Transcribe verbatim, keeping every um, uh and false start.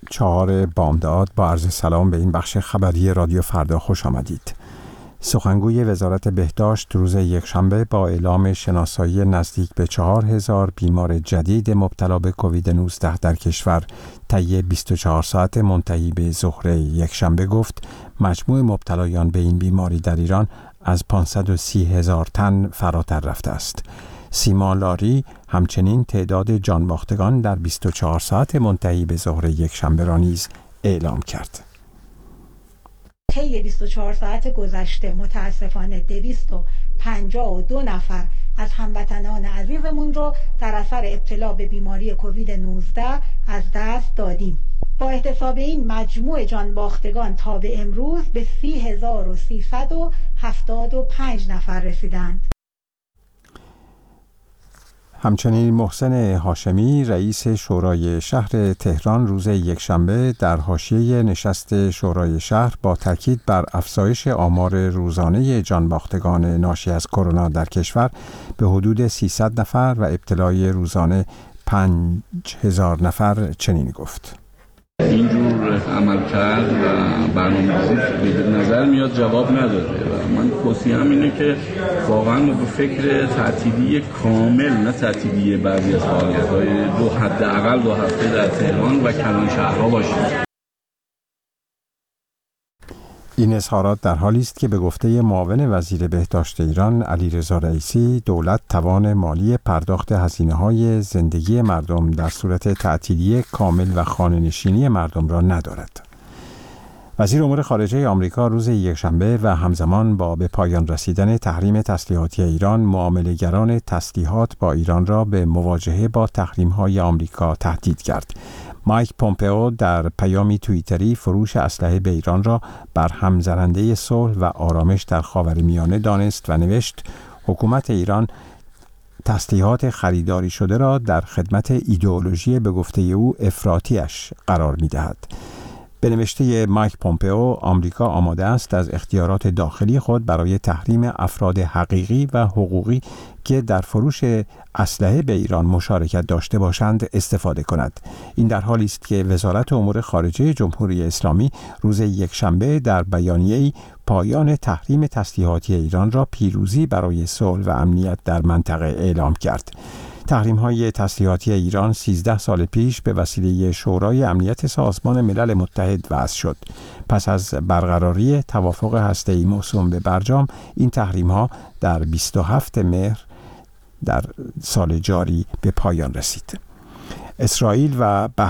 چهار بامداد. با عرض سلام به این بخش خبری رادیو فردا خوش آمدید. سخنگوی وزارت بهداشت روز یکشنبه با اعلام شناسایی نزدیک به چهار هزار بیمار جدید مبتلا به کووید نوزده در کشور طی بیست و چهار ساعت منتهی به ظهر یکشنبه گفت مجموع مبتلایان به این بیماری در ایران از پانصد و سی هزار تن فراتر رفته است. سیما لاری همچنین تعداد جانباختگان در بیست و چهار ساعت منتهی به ظهر یکشنبه را نیز اعلام کرد. طی بیست و چهار ساعت گذشته متاسفانه دویست و پنجاه و دو نفر از هموطنان عزیزمون رو در اثر ابتلا به بیماری کووید نوزده از دست دادیم. با احتساب این مجموع جانباختگان تا به امروز به سی هزار و سیصد و هفتاد و پنج نفر رسیدند. همچنین محسن هاشمی رئیس شورای شهر تهران روز یکشنبه در حاشیه نشست شورای شهر با تاکید بر افزایش آمار روزانه جانباختگان ناشی از کرونا در کشور به حدود سیصد نفر و ابتلای روزانه پنج هزار نفر چنین گفت: اینجور عمل کرد و برنامه‌ریزی به نظر میاد جواب نداده و من توصیه‌ام اینه که واقعا به فکر تعطیلی کامل، نه تعطیلی بعضی از فعالیت‌های دو حداقل دو هفته در تهران و کلان شهرها باشیم. این اظهارات در حالی است که به گفته معاون وزیر بهداشت ایران علیرضا رئیسی دولت توان مالی پرداخت هزینه‌های زندگی مردم در صورت تعطیلی کامل و خانه‌نشینی مردم را ندارد. وزیر امور خارجه آمریکا روز یکشنبه و همزمان با به پایان رسیدن تحریم تسلیحاتی ایران معامله‌گران تسلیحات با ایران را به مواجهه با تحریم‌های آمریکا تهدید کرد. مایک پومپئو در پیامی توییتری فروش اسلحه به ایران را بر همزننده صلح و آرامش در خاورمیانه دانست و نوشت حکومت ایران تسلیحات خریداری شده را در خدمت ایدئولوژی به گفته او افراطیش قرار می‌دهد. به نوشته مایک پومپئو آمریکا آماده است از اختیارات داخلی خود برای تحریم افراد حقیقی و حقوقی که در فروش اسلحه به ایران مشارکت داشته باشند استفاده کند. این در حالی است که وزارت امور خارجه جمهوری اسلامی روز یکشنبه در بیانیه‌ای پایان تحریم تسلیحاتی ایران را پیروزی برای صلح و امنیت در منطقه اعلام کرد. تحریم‌های تسلیحاتی ایران سیزده سال پیش به وسیله شورای امنیت سازمان ملل متحد وضع شد. پس از برقراری توافق هسته‌ای موسوم به برجام، این تحریم‌ها در بیست و هفتم مهر در سال جاری به پایان رسید. اسرائیل و